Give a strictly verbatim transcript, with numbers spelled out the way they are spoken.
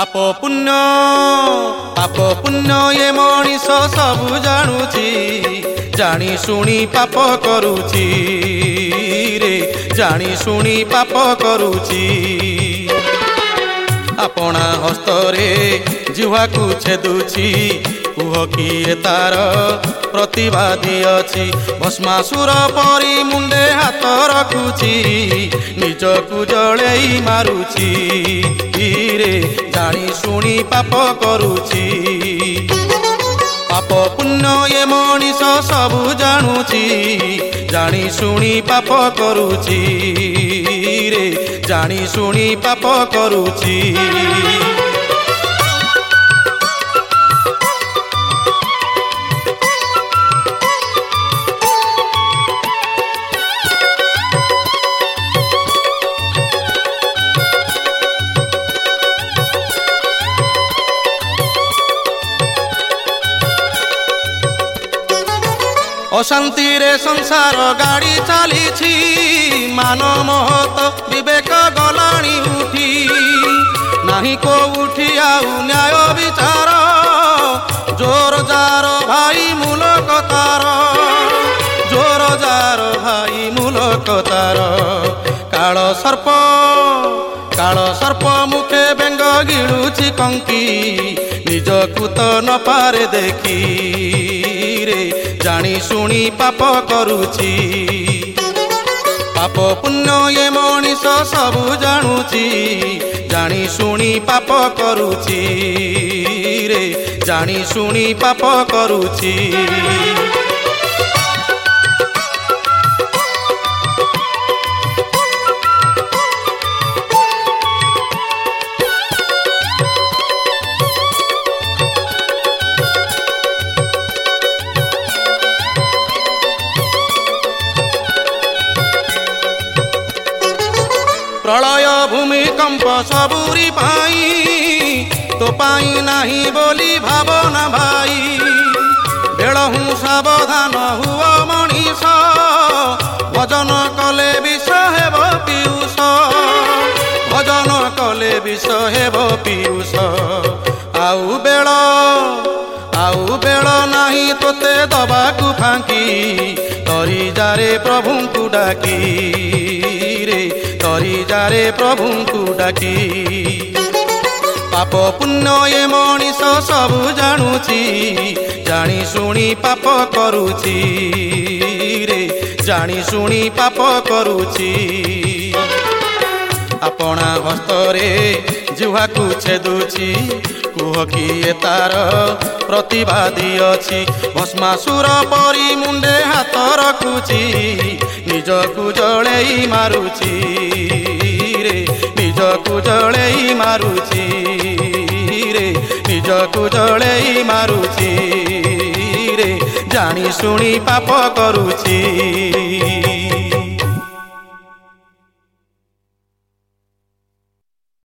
पाप पुण्य पाप पुण्य ये मनीष सबु जानुची जानी शुणी पाप करुची रे जानी शुणी पाप करुची अपना हस्तरे जिह्वा को छेदुची कुह किए तार प्रतिवादी अच्छी भस्मासुर परी मुंडे हाथ रखुची निज को जड़े मारुची रे जानी शुणी पाप करुची पाप पुण्य ये मनीष सबु जानुची जानी शुणी पाप करुची रे जानी शुणी पाप करुची अशांति रे संसार गाड़ी चली मान महत विवेक गलाणी उठी नहीं को उठी आउ न्याय विचार जोर जार भाई मूलक तार जोर जार भाई मूलक तार काल सर्प काल सर्प मुखे बेंग गिड़ुची कंकी निज कुत न पारे देखी रे जानी शुणी पाप करुची पाप पुण्य ये मनीष सबु जानुची जानी शुणी पाप करुची रे जानी शुणी पाप करुची प्रलय भूमिकंप सबुरी पाई तो पाई नहीं बोली भावना भाई बेलहू सावधान हुआ मनीष भजन कले विष हेब पीयूष भजन कले विष हेब पीयूष आउ बेल आउ बेल नहीं तोते दबाकू फांकी तरी जारे प्रभु को डाकी रे तरी जारे प्रभु को डाकी पाप पुण्य ये मनीष सबु जानुची जानी शुणी पाप करुची रे जानी शुणी पाप करुची अपना हस्तरे जिह्वा को छेदुची कुह किए तार प्रतिवादी अच्छी भस्मासुर परी मुंडे हाथ रखुची निज को जड़े मारुची रे निज को जड़े मारुची रे निज को जड़े मारुची रे जानी शुणी पाप करुची।